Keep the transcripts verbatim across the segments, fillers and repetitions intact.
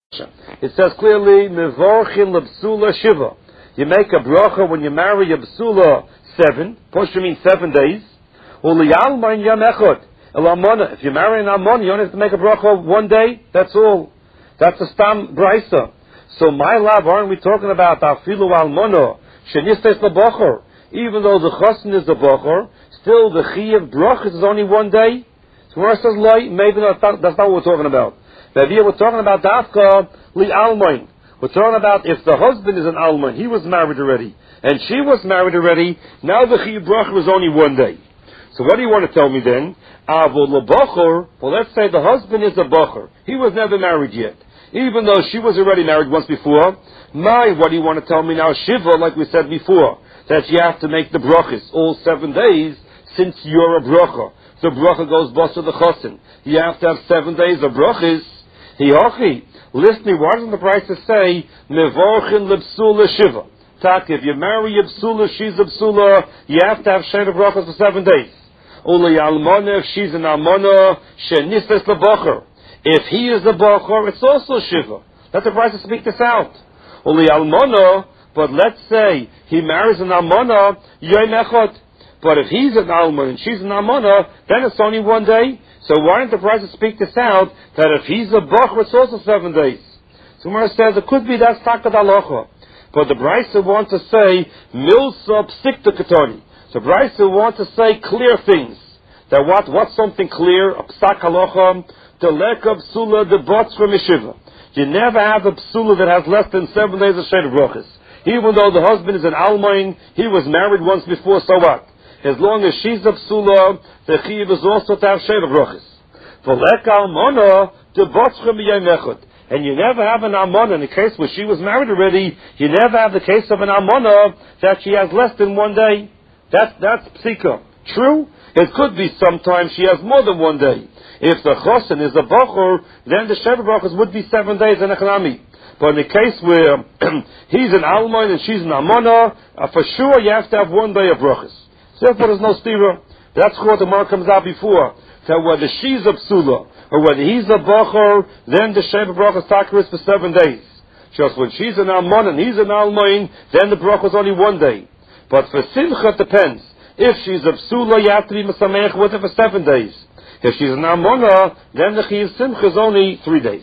It says clearly, Mevorchin lebsula shiva. You make a bracha when you marry a bsula seven. Posha means seven days. Uliyalmain yam echad. Elamona. If you marry an almona, you only have to make a bracha one day. That's all. That's a stam brisa. So my love, aren't we talking about afilu almona shenistes lebachor? Even though the chassan is the bachor, still the chiyuv brachas is only one day. So where it says loy, maybe that's not, that's not what we're talking about. But here we're talking about dafka li almain. We're talking about if the husband is an almain, he was married already, and she was married already. Now the chiyuv bracha was only one day. So what do you want to tell me then? Avol lebachor. Well, let's say the husband is a bachor. He was never married yet, even though she was already married once before. My, what do you want to tell me now? Shiva, like we said before, that you have to make the brachas all seven days since you're a bracha. The bracha goes bust to the chassan. You have to have seven days of brachas. Hiyochi, listening, why doesn't the Brisa say mevorchin lebsula shiva? Tak, if you marry a bsula, she's a bsula, you have to have shena brachas for seven days. Uli almona, if she's an almona, shenistes lebacher. If he is a bacher, it's also shiva. Let the Brisa speak this out. Uli almona, but let's say he marries an almona, yoy echad. But if he's an almona and she's an almona, then it's only one day. So why didn't the Brisa speak this out, that if he's a bacher, it's also seven days? So Gemara says, it could be that's takad halacha. But the Brisa wants to say, milsa psikta katoni. So Brisa wants to say clear things. That what, what's something clear? A psak halacha, the leka psula, the bots from yeshiva. You never have a psula that has less than seven days of shena brachas. Even though the husband is an almain, he was married once before, so what? As long as she's a psula, the chiyuv is also to have sheva brachas. V'lek almona devotzcha miyayim echad. And you never have an almona in the case where she was married already. You never have the case of an almona that she has less than one day. That's that's psika. True. It could be sometimes she has more than one day. If the chosn is a bachor, then the sheva brachas would be seven days in echanami. But in the case where he's an almon and she's an almona, uh, for sure you have to have one day of brachas. Therefore, there's no stira. That's what the mark comes out before. That whether she's a psula or whether he's a bachor, then the sheva brachas takar is for seven days. Just when she's an almon and he's an almoin, then the brachas is only one day. But for simcha, it depends. If she's a psula, you have to be mesameach with her for seven days. If she's an almona, then the chiyuv simcha is only three days.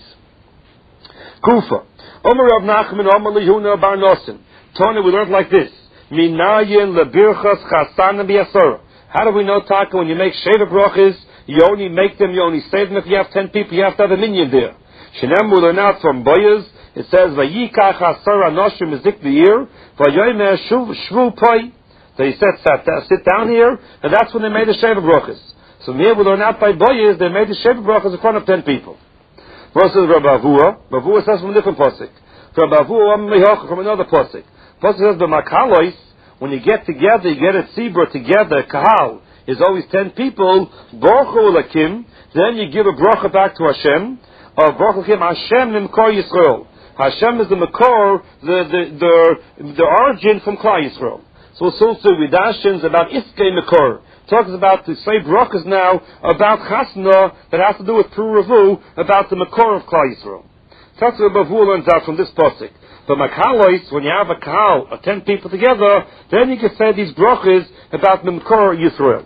Kufa. Omer Rav Nachman, Omer Lihuna Bar Nosen. Tony, we learned like this. Minayin lebirchas chasan b'yasora. How do we know, Taka, when you make sheva brachas, you only make them, you only say them if you have ten people, you have to have a minion there. Shinem, we learn out from Boyaz, it says, Vayikach asara noshim ezik v'yir, vayoymer shvu poi. They said, sit down here, and that's when they made the sheva brachas. So here we learn out by Boyaz, they made the sheva brachas in front of ten people. Versus Rabbi Avua, Rabbi Avua says from a different pasuk. Rabbi Avua, from another pasuk. Pasuk says, "B'makalois, when you get together, you get a tzibur together. Kahal is always ten people. Baruchu lakim. Then you give a bracha back to Hashem. Or baruchu lakim Hashem nimkor Yisrael. Hashem is the makor, the the the, the origin from Klal Yisrael. So it's also Vidashins about iskei makor. Talks about to say brachas now about chasna that has to do with Puravu, about the makor of Klal Yisrael. That's what Bavu learns out from this pasuk. But makalois, when you have a kahal, or ten people together, then you can say these brachas about Mimkor Yisrael.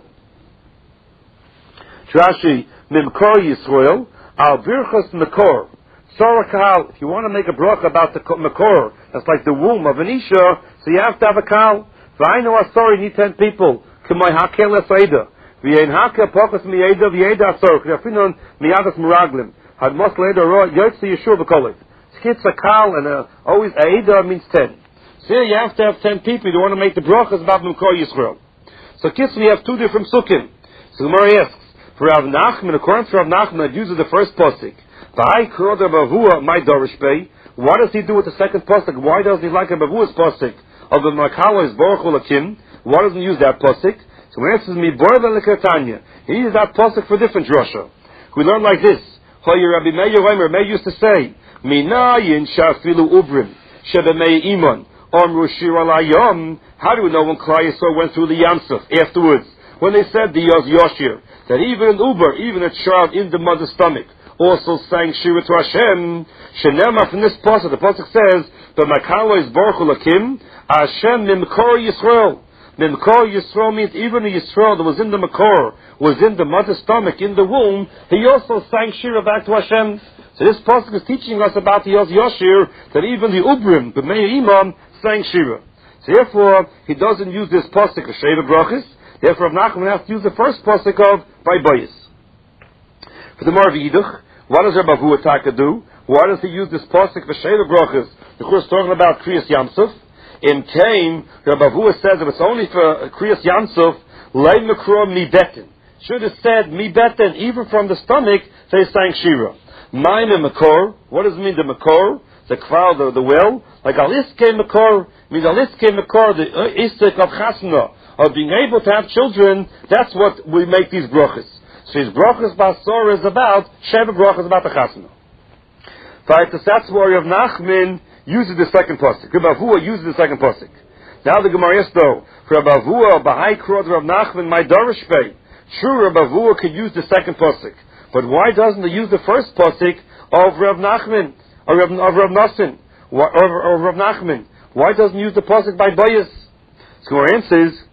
Trashi, Mimkor Yisrael, al birchas Mekor. Sora kahal, if you want to make a bracha about the Mekor, that's like the womb of an Isha, so you have to have a kahal. V'ainu asor, you need ten people. K'may hakel esayda. V'yein hakel pochas miyeda, v'yeda asor. K'yafinon miyadas miraglim. Had mos leda ro, yotzi yeshua b'kolit. Skitza kal and a, always Aida means ten. So here you have to have ten people. You want to make the brachas about Mimkor Yisrael. So kids, we have two different sukkim. So the Gemara asks, for Rav Nachman, according to Rav Nachman, that uses the first pasuk. Why does he do with the second pasuk? Why doesn't he like a Bavua's pasuk of the Makala is Baruch Ulakim? Why doesn't he use that pasuk? So he answers me, he uses that pasuk for different drasha. We learn like this. Rabbi Meir used to say, Minayin shafilu ubrim shebemei iman amru shir alayom. How do we know when Klal Yisrael went through the Yamsuf afterwards? When they said the Yoz Yoshir, that even an uber, even a child in the mother's stomach, also sang Shira to Hashem. Shenema, from this pasuk, the pasuk says, "But Makalo is Baruch Lakim Hashem Mimkor Yisrael." Mimkor Yisrael means even the Yisrael that was in the Makor, was in the mother's stomach, in the womb. He also sang Shira back to Hashem. So this pasuk is teaching us about the Yoz Yoshir, that even the Ubrim, the Meir Imam, sang Shira. So therefore, he doesn't use this pasuk of Sheva Brachis. Therefore, Rav Nachman has to use the first pasuk of by Bayis. For the Mar V'Yiduch, what does Rabbi Avua Taka do? Why does he use this pasuk for Sheva Brachis? Of course, talking about Kriyas Yamsuf. In Kaim, Rabbi Avua says if it's only for Kriyas Yamsuf, Lei Mikro Mi Betin. Should have said Mi Betin, even from the stomach, they sang Shira. Maim Makor, what does it mean the Makor? The kval, the, the well? Like Aliske Makor, means Aliske Makor, the uh, istik of Chasna, of being able to have children, that's what we make these brachas. So his brachas Basor is about, Sheva brachas about the Chasna. Right, the Satzwari of Nachman uses the second pasuk. Rabbi Avua uses the second pasuk. Now the Gemara says though, for Rabbi Avua, Bahai Krod Rav Nachman, my Darish Bey. True, Rabbi Avua could use the second pasuk. But why doesn't he use the first pasuk of Rav Nachman, or Rav, of Rav Nassim, or, or, or Rav Nachman? Why doesn't he use the pasuk by Bayis? So our answer is,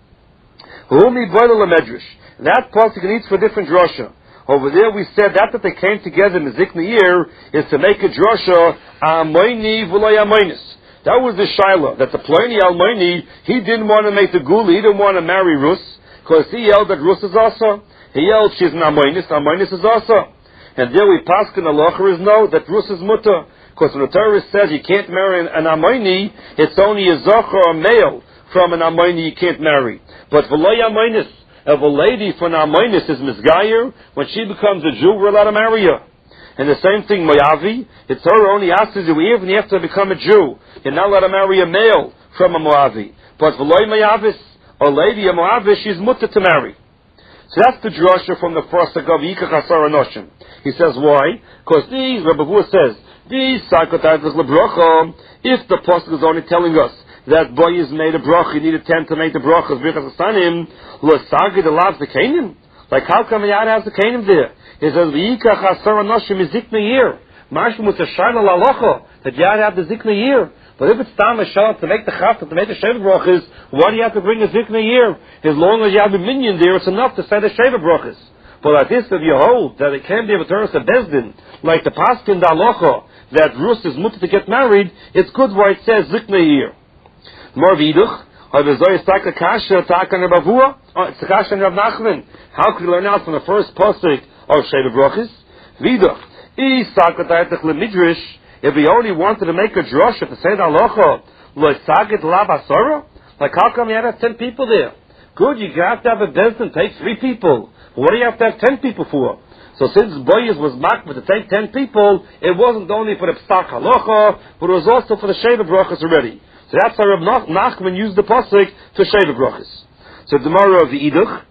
Humi Boiler Medrash. That pasuk needs for different drasha. Over there we said that that they came together in the Zikna year is to make a drasha Amoini V'loy Amoinis. That was the Shiloh, that the Pliny Almoini, he didn't want to make the Gula, he didn't want to marry Rus, because he yelled that Rus is also. He yelled, she's an Amoinis, Amoinis is also. And there we paskin halacha is no, that Rus is mutter. Because when the Torah says you can't marry an, an Amoini, it's only a Zochar, a male, from an Amoini you can't marry. But V'loy Amoinis, if a lady for an Amoinis is Misgayer, when she becomes a Jew, we're allowed to marry her. And the same thing, Moavi, it's Torah only asks you, even you have to become a Jew. You're not allowed to marry a male from a Moavi. But V'loy Moavis, a lady, a Moavis, she's mutter to marry. So that's the drasha from the first of Yikach Asar Anoshim. He says, why? Because these, Rabbi Avua says, these Sarkotatis LeBrocha, if the pasuk is only telling us that boy is made a bracha, you need a tent to make the brachas, Birchas Hasanim, L'sagid alav the Canaan. Like how come Yad has the Canaan there? He says, Yikach Asar Anoshim is Zikna year. Mashim with the Shaila Lalocha, that Yad have the Zikna year. But if it's time a shot to make the chafta, to make the Sheva brachas, why do you have to bring a Zikna year? As long as you have a minion there, it's enough to say the Sheva brachas. But like this, if you hold that it can't be able to turn us a bezdin, like the paskin da'alocha, that Rus is mutter to get married, it's good why it says Zikna year. More viduch, or the Zohar Saka Kasha, Takan Rav Avua, or it's Kasha and Rav Nachman. How could you learn out from the first pasuk of Sheva brachas? Viduch, I Saka Taitach LeMidrash. If he only wanted to make a drasha to say the halacha, lo'sagid lav asara, like how come you had to have ten people there? Good, you have to have a bezdin, take three people. But what do you have to have ten people for? So since Boyaz was makbid to take ten people, it wasn't only for the psak halacha, but it was also for the sheva brachas already. So that's how Rav Nachman used the pasuk to sheva brachas. So the Gemara of the Iduch,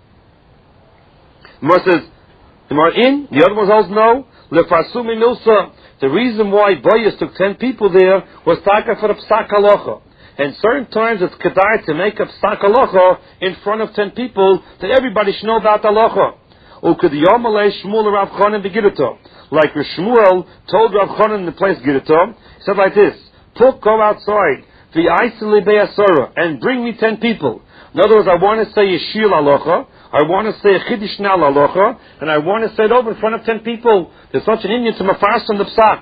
the Gemara says, the Gemara in, the other ones also know, lefasumi milsa. The reason why Boyaz took ten people there was taka for the psak halacha. And certain times it's kedai to make a psak halacha in front of ten people that everybody should know about halacha. Ukediyamalei Shmuel Rav Chanan begidito. Like Shmuel told Rav Chanan in the place Gidito, he said like this, Puk, go outside, v'aisili be'asara, and bring me ten people. In other words, I want to say Yeshil halacha, I want to say a Chiddush Nal halacha, and I want to say it over in front of ten people. There's such an Indian to mafars on the psak.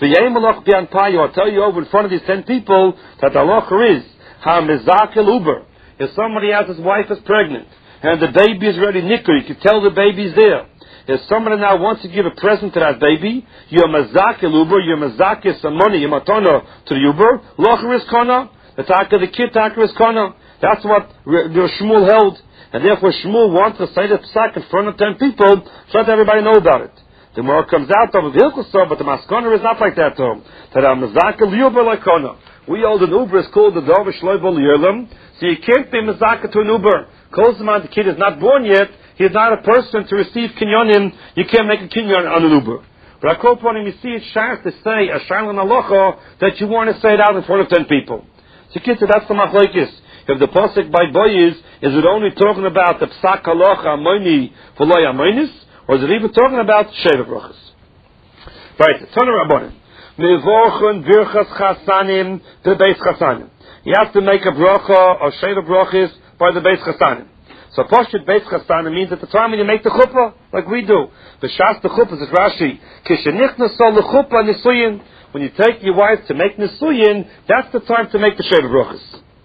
I'll tell you over in front of these ten people that the halacha is ha-mizakel uber. If somebody has his wife is pregnant and the baby is ready nicker, you can tell the baby's there. If somebody now wants to give a present to that baby, you're mazakel uber, you're mazakis some money, you're matana to the uber. Locher is kana, the taka the kid taka is kana. That's what Shmuel held, and therefore Shmuel wants to say the psak in front of ten people so that everybody know about it. The more comes out of the Hilchosah, but the Maskana is not like that, Tom. That I'm Mazaka Liuber Lakona. We hold an Uber is called the Dovish Loibol Yerlam, so you can't be Mazaka to an Uber. Kozman, the kid is not born yet, he is not a person to receive Kinyonim, you can't make a Kinyon on an Uber. But I quote him, you see it's shars to say, a Shalom Alocha, that you want to say it out in front of ten people. So kid said, that's the Machlekes. If the Pasuk by Boyaz, is it only talking about the Psak Halacha, Amoini, V'loy Amoinis, or is it even talking about Sheva brachas? Right, Tana Rabbanim. Mevorchon birchas chasanim to beis chasanim. You have to make a bracha or sheva brachas by the beis chasanim. So Pashut beis chasanim means at the time when you make the chuppah, like we do. The shas the chuppah is Rashi. Kishenichnas sol lechuppah nisuyin. When you take your wife to make nisuyin, that's the time to make the sheva brachas.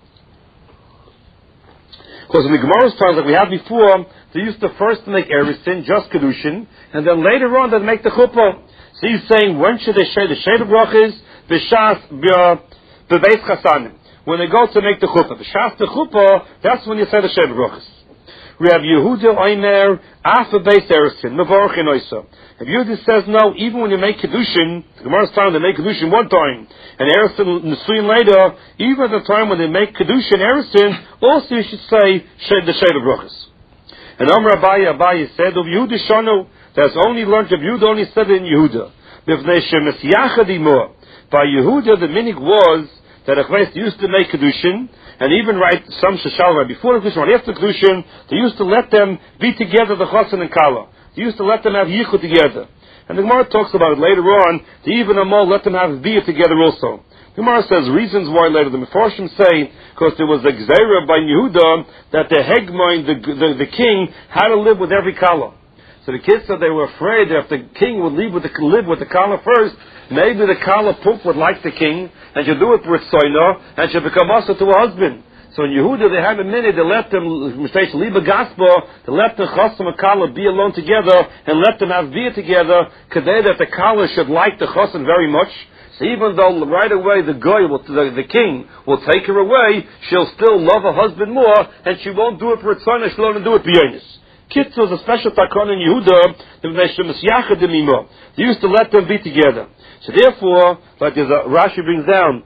Because in the Gemara's times, like we had before, they used to first make erisin, just kedushin, and then later on they make the chuppah. So he's saying, when should they say the sheva brachas? B'shas b'beis chasanim. When they go to make the chuppah. B'shas the chuppah, that's when you say the sheva brachas. Rav Yehuda Omer, after beis erisin, mevorach enoisa. If Yehuda says no, even when you make kedushin, the Gemara's time they make kedushin one time, and erisin nesuyin later, even at the time when they make kedushin erisin, also you should say the sheva brachas. And Amar Abaye, Abaye said, of Yehuda Shanu, that's only learned of Yehuda, only said it in Yehuda. By Yehuda, the minig was that Achmeis used to make kedushin, and even right some shashal right before the kedushin, right after the kedushin, they used to let them be together, the chosin and kala. They used to let them have yichud together. And the Gemara talks about it later on. They even amol let them have bia together also. The Gemara says reasons why later the Mefarshim say because there was a gzeira by Yehuda that the hegmoin, the, the the king, had to live with every kala. So the kids said they were afraid that if the king would live with the, live with the kala first, maybe the kala puk would like the king, and she'll do it with soina, and she'll become also to her husband. So in Yehuda, they had a minute, they let them, say, Liba Gaspa, they let the chosim and kala be alone together, and let them have beer together, kadeh that the kala should like the chosim very much. So even though right away the guy, will, the, the king, will take her away, she'll still love her husband more, and she won't do it for tzana, she'll only do it b'yonis. Kitz was a special takon in Yehuda, they used to let them be together. So therefore, like there's a Rashi brings down,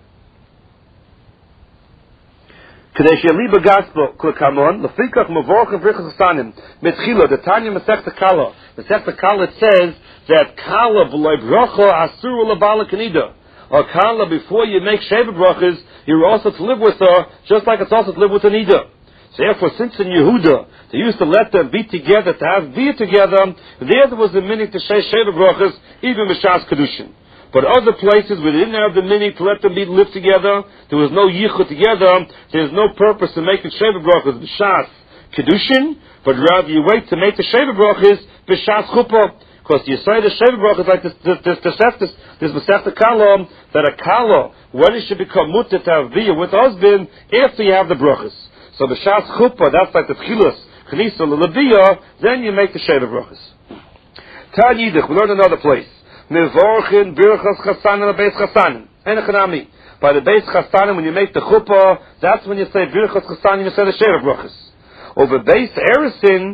Kadesh Liba Gaspo Klakamon, Lafikach Mavorch and Brichas Sanim, Metchila, the Tanya Masechta Kala. The Masechta Kala says that Kala b'loy bracha asur l'bala kanida. Or Kala, before you make sheva brachas, you're also to live with her, just like it's also to live with a nida. So therefore, since in Yehuda, they used to let them be together, to have beer together, there was a minute to say sheva brachas, even b'shas kedushin. But other places where they didn't have the minute to let them be live together, there was no yichud together, there's no purpose to make the sheva brachas b'shas kedushin, but rather you wait to make the sheva brachas b'shas chuppah. Because you say the sheva brachas like this, this, this, this, this, this Masechta Kala, that a kala, when it should become mutter to have beer with husband, after you have the brachas. So b'shas chuppah, that's like the tchilas, chnisa l'labiyah, then you make the sheva brachas. Tal Yidich, we learn another place. Mevorchin birchas chasanim beis chasanim. Enechanami. By the beis chasanim, when you make the chuppah, that's when you say birchas chasanim, you say the sheva brachas. Over beis erisin,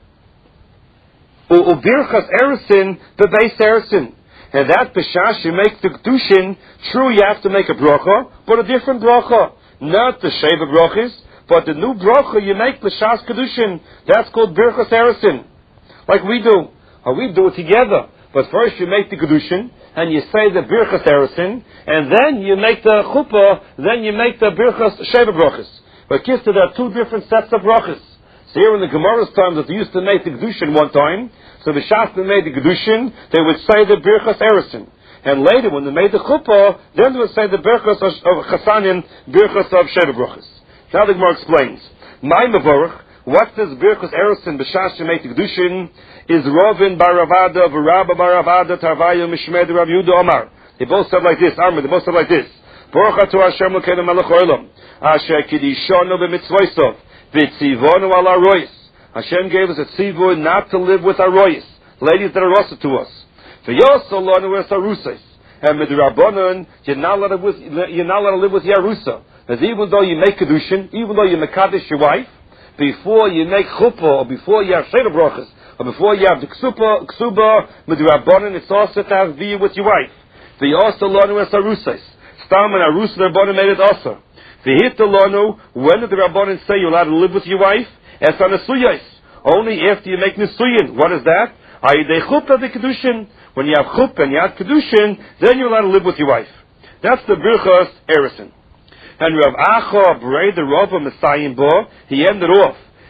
or birchas erisin, the beis erisin. And that b'shash you make the kedushin, true you have to make a bracha, but a different bracha. Not the sheva brachas, but the new bracha you make b'shas kedushin. That's called birchas erisin. Like we do. Or we do it together. But first you make the kedushin, and you say the birchas erisin, and then you make the chuppah, then you make the birchas sheva brachas. But kids, there are two different sets of brachas. So here in the Gemara's time that they used to make the kedushin one time, so the Shas they made the kedushin, they would say the birchas erisin. And later when they made the chuppah, then they would say the birchas of chasanim, birchas of sheva brachas. Now the Gemara explains. My mavorach, what does birchas erisin b'shas you make the kedushin? Is Rovin bar Ravada, Varabba bar Ravada, Tarvayu Mishmed Rav Yehuda Omar. They both said like this, Armin, they both said like this. Baruch Atu Hashem L'keinu Melech Olam, Asher Kidishonu b'mitzvoisov, v'tzivonu al aroyis. Hashem gave us a tzivur not to live with aroyis, ladies that are also to us. V'yosolonu es arusais. And midrabanan, you're not allowed to live with, you're not allowed to live with yarusa. Because even though you make kedushin, even though you mekadesh your wife, before you make chuppah, or before you have sheva brachas, or before you have the ksuba, ksuba, midrabanan, it's also to have beer with your wife. The also lonu es arusais. Stam and arus the rabbanan made it also. The hit the lonu, when did the rabbanan say you're allowed to live with your wife? Es anasuyais. Only after you make nisuyin. What is that? Ayidei chuppah the kedushin. When you have chuppah and you have kedushin, then you're allowed to live with your wife. That's the birchas erisin. And Rav Acha Brei the Rava Messiah Bo, he ended off.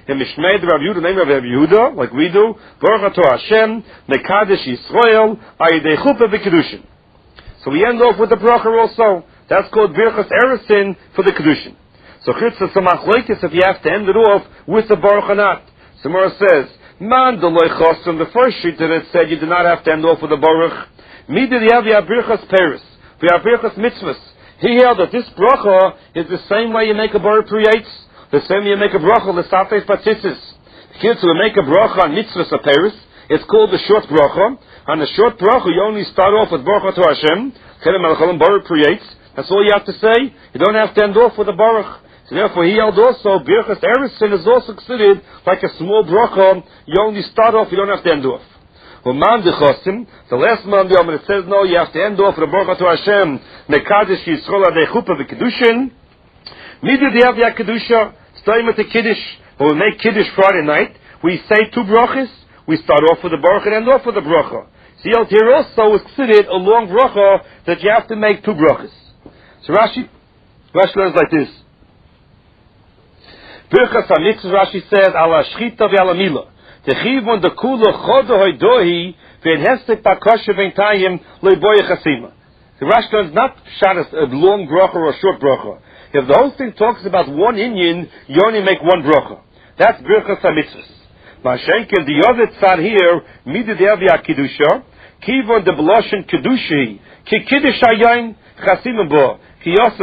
in Mishnei the Rav Yehuda, name of Rav Yehuda, like we do, Baruch Atah Hashem, Mekadesh Yisrael, Ayidei Chuppah V'Kedushin. So we end off with the bracha also. That's called Birchas Eresin for the Kedushin. So Chitzah Samach Leikis, if you have to end it off with the Baruch or not. Samara says, Man Deloy Chosam, the first sheet that it said you do not have to end off with the Baruch. Midi Yav Birchas Peris, Birchas Mitzvahs. He held that this bracha is the same way you make a Baruch Priyates, the same way you make a bracha L'Safes Patitzis. Kids who make a bracha on Mitzvahs or Peris, it's called the short bracha. On the short bracha, you only start off with Baruch Atah Hashem, Kedem Melcholim Baruch Priyates. That's all you have to say. You don't have to end off with a Baruch. So therefore, he held also, Birchas Eresin is also considered like a small bracha. You only start off, you don't have to end off. Well, man dechosim, the last man it says no, you have to end off with a Baruch Atah Hashem, Mekadesh Yisrael Adei Chuppah V'Kedushin. Midu Diyav Ya Kedusha, starting with the Kiddush. When we make Kiddush Friday night, we say two brachas, we start off with the Baruch and end off with the bracha. See, out here also is considered a long bracha that you have to make two brachas. So Rashi, Rashi learns like this. Birchas HaMitzvah, Rashi says, Ala Shchita V'Ala Mila. Techivon de Kula Chodo Hoidohi V'en Hestek Bakoshe V'entayim Loiboye Chasima. The Rashi learns not shot a long bracha or a short bracha. If the whole thing talks about one inyan, you only make one bracha. That's Birchas HaMitzvah. Mashenkel the other tzad here, Midu De'avya Kiddusha, Kivon de Beloshen Kiddushi, Ki Kiddush Hayayin Chasimim Bo. There's boy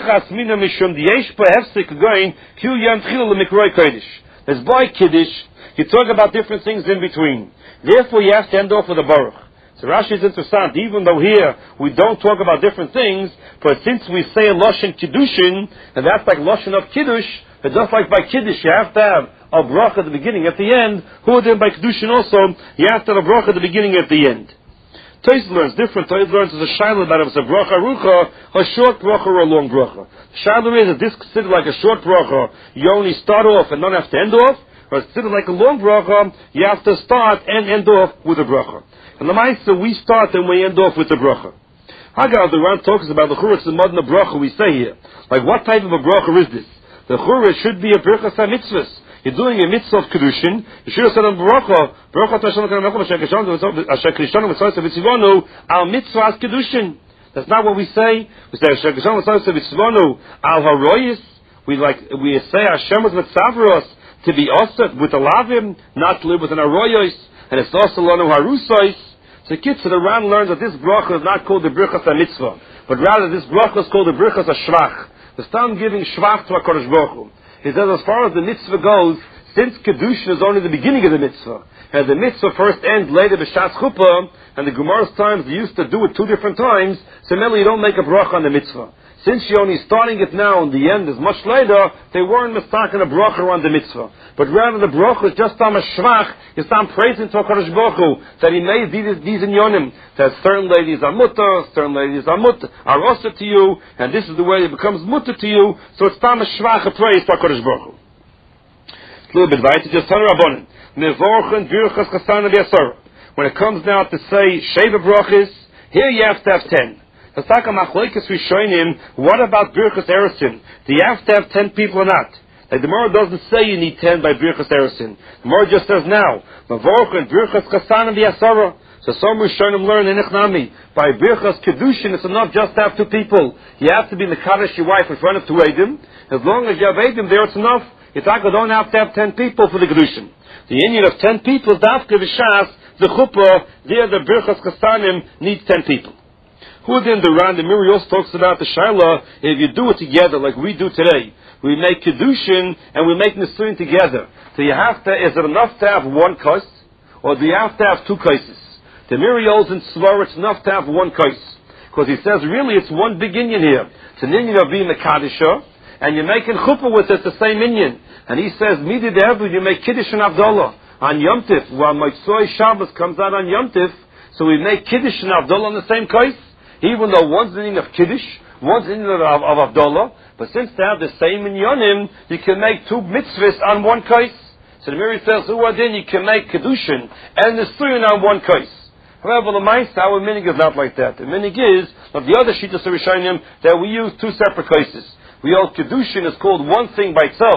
Kiddush. You talk about different things in between. Therefore, you have to end off with a Baruch. So Rashi is interesting. Even though here we don't talk about different things, but since we say a Lashon Kiddushin, and that's like Lashon of Kiddush, but just like by Kiddush, you have to have a Baruch at the beginning, at the end. Who then by Kiddushin also, you have to have a Baruch at the beginning, at the end. Toys learns different. Toys learns is a shiloh that if it's a bracha rucha, a short bracha or a long bracha. Shiloh is that this considered like a short bracha, you only start off and don't have to end off, or it's considered like a long bracha, you have to start and end off with a bracha. And the Maisa, we start and we end off with the bracha. Hagar, the Ran talks about the churas and modern bracha we say here. Like what type of a bracha is this? The chura should be a birchas ha-mitzvahs. You're doing a mitzvah of Kedushin, you should have said on Baruch, Baruch Atah Hashem, al mitzvah as Kedushin. That's not what we say. We say, al haroyis. We like, we say Hashem was mitzavros, to be osat with the lavim, not to live with an haroyos, and it's also lanu harusois. So kids, so the Ran learns that this bracha is not called the Birchas HaMitzvah, but rather this bracha is called the Birchas HaShvach. The Stam giving Shvach to HaKadosh Baruch Hu. He says, as far as the mitzvah goes, since Kedushin is only the beginning of the mitzvah, and the mitzvah first ends later b'Shas Chuppah, and the Gemara's times they used to do it two different times, so mainly you don't make a bracha on the mitzvah. Since you're only starting it now and the end is much later, they weren't mistaken a bracha on the mitzvah. But rather the bracha is just on a shvach, is on praising to HaKadosh Baruch Hu, that he made these, these in yonim, that certain ladies are mutter, certain ladies are mutter, are also to you, and this is the way it becomes mutter to you, so it's tam a shvach, a praise to HaKadosh Baruch Hu. A little bit weiter, just Tanur Rabbanan, Mevorchen Birchas Chasana V'Yasara. When it comes now to say Sheva brachas, here you have to have ten. What about Birchas Eresin? Do you have to have ten people or not? Like the Gemara doesn't say you need ten by Birchas Eresin. The Gemara just says now, Mavorchen Birchas Chasanim V'Yasara. So some Rishonim learn in Echnami, by Birchas Kedushin, it's enough just to have two people. You have to be Mekadesh your wife in front of two Eidim. As long as you have Eidim there, it's enough. You don't have to have ten people for the Kedushin. The union of ten people, Dafka V'Shas, the Chuppah, there the Birchas Chasanim needs ten people. Who then the Ran, the Miri also talks about the Shaila, if you do it together like we do today, we make Kedushin and we make Nisuin together. So you have to, is it enough to have one kais? Or do you have to have two kaises? The Miri holds in Svar, it's enough to have one kais. Because he says really it's one big inyan here. It's an inyan of being a Kadisha, and you're making Chuppah with it, the same inyan. And he says, Midi De'evu, you make Kiddush and Avdallah on Yom Tif, while Motzoi Shabbos comes out on Yom Tif, so we make Kiddush and Avdallah on the same kais. Even though one's in of Kiddush, one's in of, of Avdallah, but since they have the same in Yonim, you can make two mitzvahs on one case. So the Miri says, who are then you can make Kedushin and the Suyin on one case. However, the Maisa, our minig is not like that. The minig is, of the other Shittas of Rishonim, that we use two separate cases. We hold Kedushin is called one thing by itself.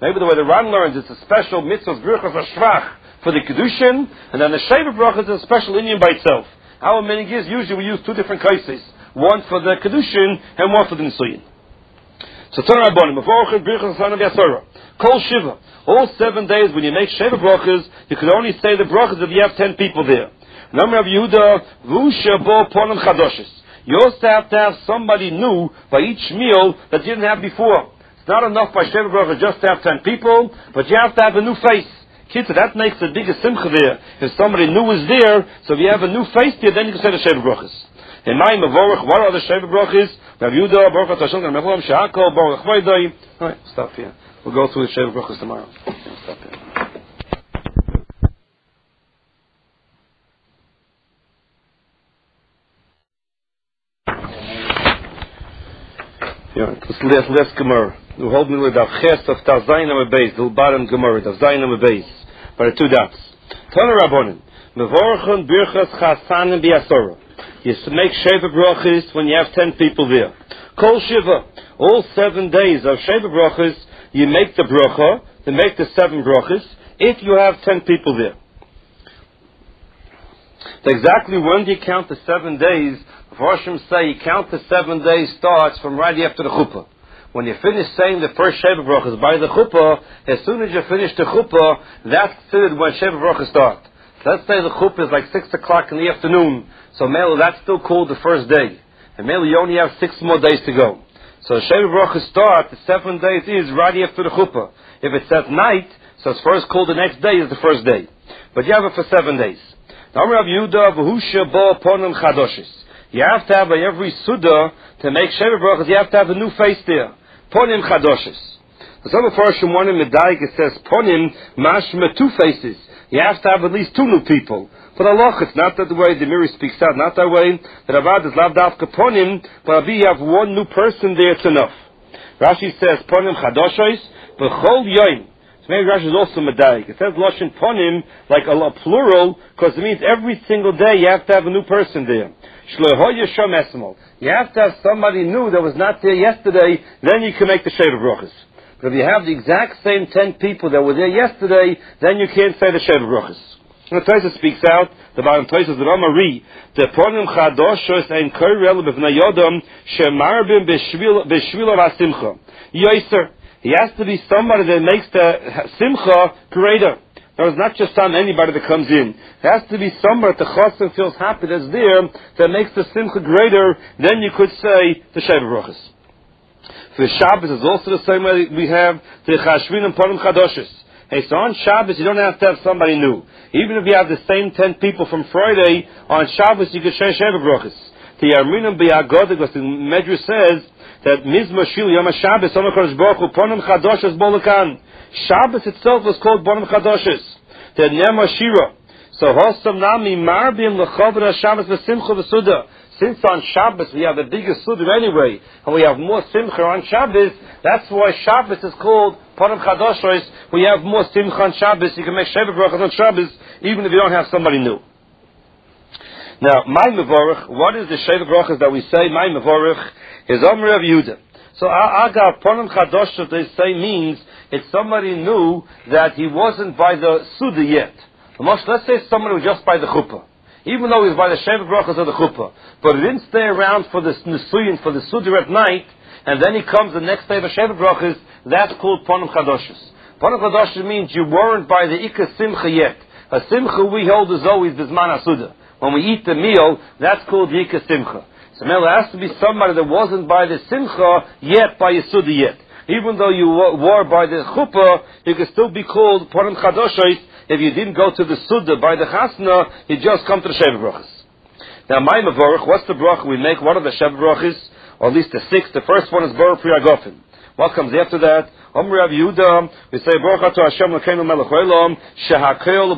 Maybe the way the Ran learns, it's a special mitzvah, Birchas HaShrach, for the Kedushin, and then the Sheva Bracha is a special Indian by itself. Our meaning is, usually we use two different cases. One for the Kedushin, and one for the Nisuyin. So, Torah Rabbanim, Mevorach Birchas Hasana V'Yasora. Kol Shiva. All seven days when you make Sheva Brachas, you can only say the Brachas if you have ten people there. Number of Yehuda, V'usha Bo Ponim Chadoshes. You also have to have somebody new by each meal that you didn't have before. It's not enough by Sheva Brachas just to have ten people, but you have to have a new face. Kids, that makes the biggest simcha there. If somebody new is there, so if you have a new face there, then you can say the Sheva Brachas. In my Mevorach, what are the Sheva Brachas? Rav Yehuda, Baruch Hashem, Mecholam, Shehakol, Baruch Chvaydai. All right, stop here. We'll go through the Sheva Brachas tomorrow. Stop here. Yeah, this last, last Gemara. We hold me with the Ches of Tazayin Amabeis, the bottom Gemara, Tazayin Amabeis. By the two dots. Tana Rabbonim. Mevorachon Birchas Chasanim B'Yasora. You make Sheva Brachas when you have ten people there. Kol Shiva. All seven days of Sheva Brachas, you make the Bracha, to make the seven Brachas, if you have ten people there. So exactly when do you count the seven days? Hashem say you count the seven days starts from right after the Chuppah. When you finish saying the first Sheva Brachas by the Chuppah, as soon as you finish the Chuppah, that's considered when Sheva Brachas start. So let's say the Chuppah is like six o'clock in the afternoon, so Mela, that's still called the first day. And Mela, you only have six more days to go. So Sheva Brachas start, the seven days is right after the Chuppah. If it's at night, so it's first called the next day is the first day. But you have it for seven days. Now Rav Yehuda, V'husha bo ponim chadoshes. You have to have by every Suda to make Sheva Brachas, you have to have a new face there. Ponim chadoshes. The some of Farshim one in Medaik, it says Ponim mashma, two faces. You have to have at least two new people. But Allah, it's not that the way the Miri speaks out, not that way. The Ravad is lav dafka Ponim, but Abi, you have one new person there, it's enough. Rashi says Ponim chadoshes, b'chol yoim. So maybe Rashi is also Medaik. It says Loshin Ponim, like a, a plural, because it means every single day you have to have a new person there. You have to have somebody new that was not there yesterday, then you can make the Sheva Brachas. But if you have the exact same ten people that were there yesterday, then you can't say the Sheva Brachas. And the Tosfos speaks out, the Baal Tosfos, the Ramari, the Ponim Chadoshos ein Koirel b'vnei Yodam shemarbim b'shvilo v'asimcha. Yoiser, he has to be somebody that makes the Simcha greater. Now, it's not just on anybody that comes in. It has to be somebody that the Chassan feels happy that's there, that makes the Simcha greater, then you could say the Sheva Brachas. For Shabbos is also the same way we have the Chashvin and Ponim Chadoshes. Hey, so on Shabbos you don't have to have somebody new. Even if you have the same ten people from Friday, on Shabbos you could say Sheva Brachas. The Yarminim B'Yagod, because the Medrash says that Mizmor Shil Yom HaShabbos, Omer Kodesh Baruch Hu, Ponim Chadoshes Bolakan. Shabbos itself was called Ponim Chadoshes. The Nema Shira. So Hosam Nami Marbim L'Chavra Shabbos V'Simcha V'Suda. Since on Shabbos we have the biggest Suda anyway, and we have more Simcha on Shabbos, that's why Shabbos is called Ponim Chadoshes. We have more Simcha on Shabbos. You can make Sheva Brachas on Shabbos, even if you don't have somebody new. Now, my Mevorach, what is the Sheva Brachas that we say? My Mevorach is Omer of Yehuda. So Agav Ponim Chadoshes, they say, means it's somebody new that he wasn't by the Suda yet. Let's say somebody was just by the Chuppah. Even though he was by the Sheva Brachas of the Chuppah. But he didn't stay around for the Nisuyin, for the Suda at night, and then he comes the next day of the Sheva Brachas, that's called Ponim Chadoshes. Ponim Chadoshes means you weren't by the Ikka Simcha yet. A Simcha we hold is always Bizman HaSuda. When we eat the meal, that's called the Ikka Simcha. So there has to be somebody that wasn't by the Simcha yet, by Suda yet. Even though you were by the Chuppah, you can still be called Ponim Chadoshes. If you didn't go to the Suda by the Chasna, you just come to the Sheva Brachas. Now, my Mevorach, what's the bracha we make? What are the Sheva Brachas? Or at least the six. The first one is Baruch Pri Agofim. What comes after that? Omer Rav Yehuda, we say Baruch Ato Hashem L'keinu Melech Olam, Shehakel